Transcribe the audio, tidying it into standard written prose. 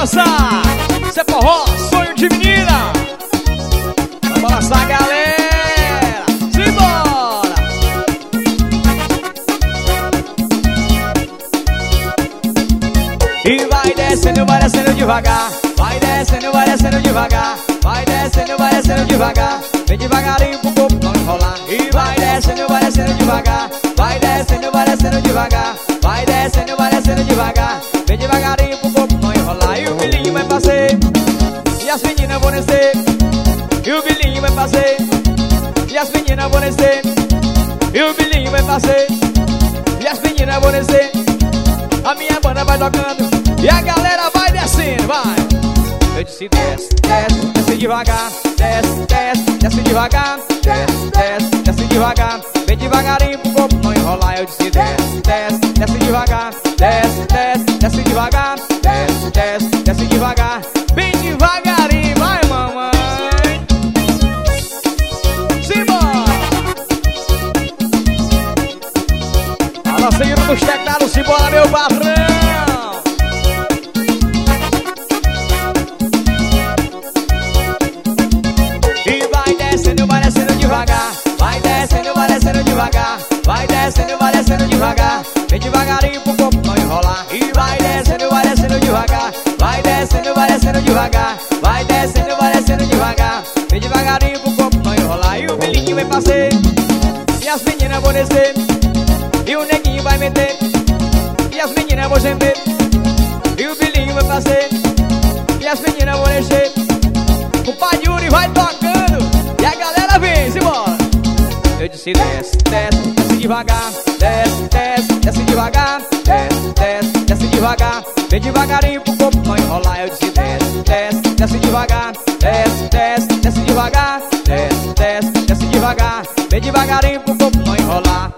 balançar. Isso é forró, sonho de menina. Vai balançar, galera. Simbora. E vai descendo devagar. Vai descendo devagar. Vai descendo devagar. Vem devagarinho pro corpo não enrolar. E vai descendo devagar. Vai descendo devagar. Vai descendo devagar. Vem devagarinho pro corpo não enrolar. E o filhinho vai passeio. E as meninas vão descer. E o filhinho vai passeio. E as meninas vão descer. E o filhinho vai passeio. E as meninas vão descer. A minha banda vai tocando e a galera vai descendo, vai. Eu disse desce, desce, desce devagar. Desce, desce, desce devagar. Desce, desce, desce devagar. Vem devagarinho pro corpo não enrolar. Eu disse desce, desce, desce devagar. Desce, desce, desce devagar. Desce, desce, desce devagar. Bem devagarinho, vai mamãe. Simbora. Alô, seguindo nos teclados, simbora meu patrão. Vai descendo devagar. Vai descendo devagar. Vem devagarinho pro corpo não enrolar. E vai descendo devagar. Vai descendo devagar. Vai descendo devagar. Vem devagarinho pro corpo não enrolar. E o filhinho vai passeio. E as meninas vão descer. E o neguinho vai meter. E as meninas vão gemer. E o filhinho vai passeio. E as meninas vão descer. O pai de Yuri vai tocando e a galera vem, simbora. Eu disse desce, desce, desce devagar. Desce, desce, desce devagar. Desce, desce, desce devagar. Vem devagarinho pro corpo não enrolar. Eu disse desce, desce, desce devagar. Desce, desce, desce devagar. Desce, desce, desce devagar. Vem devagarinho pro corpo não enrolar.